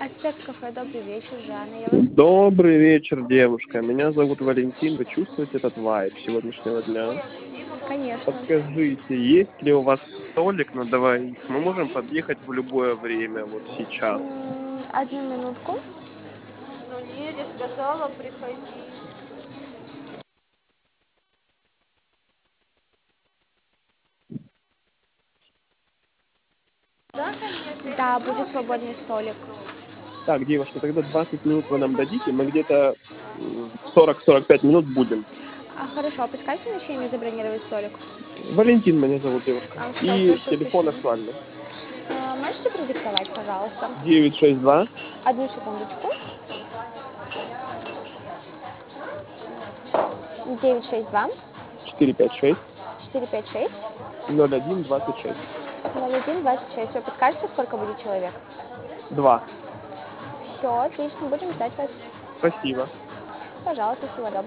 Аспект кафе, добрый вечер, Жанна. Я вас... Добрый вечер, девушка. Меня зовут Валентин. Вы чувствуете этот вайб сегодняшнего дня? Конечно. Подскажите, есть ли у вас столик на двоих? Мы можем подъехать в любое время, вот сейчас. Одну минутку. Ну, Леля сказала, приходи. Да, будет свободный столик. Так, девушка, тогда 20 минут вы нам дадите. Мы где-то 40-45 минут будем. Хорошо, а подскажите мне, чье имя забронировать столик? Валентин меня зовут, девушка. Все, И прошу телефон прощения. актуальный. Можете продиктовать, пожалуйста? 962 Одну секундочку. 962 456 456 0126. 0126. Вы подскажете, сколько будет человек? 2. Все, отлично, будем ждать вас. Спасибо. Пожалуйста, всего доброго.